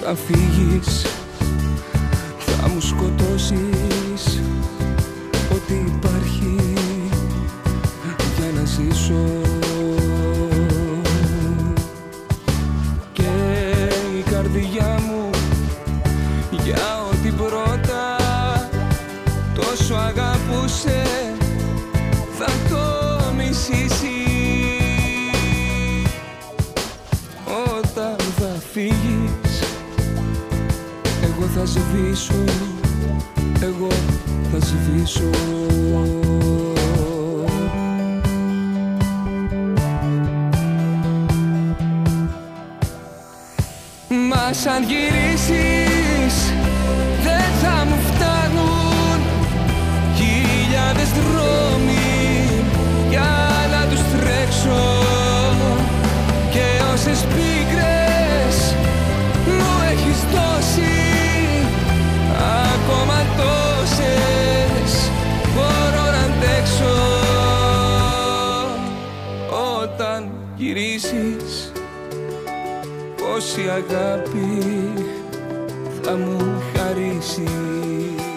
θα φύγεις, θα μου σκοτώσεις ό,τι υπάρχει για να ζήσω. Και η καρδιά μου για ό,τι πρώτα τόσο αγάπουσε θα το μισήσει. Όταν θα φύγεις εγώ θα σβήσω, εγώ θα σβήσω. Μα σαν γυρίσεις δεν θα μου φτάνουν χιλιάδες δρόμοι για να τους τρέξω. Και όσες πίκρες μου έχεις δώσει, ακόμα τόσες μπορώ να αντέξω. Όταν γυρίσεις πόση αγάπη θα μου χαρίσεις.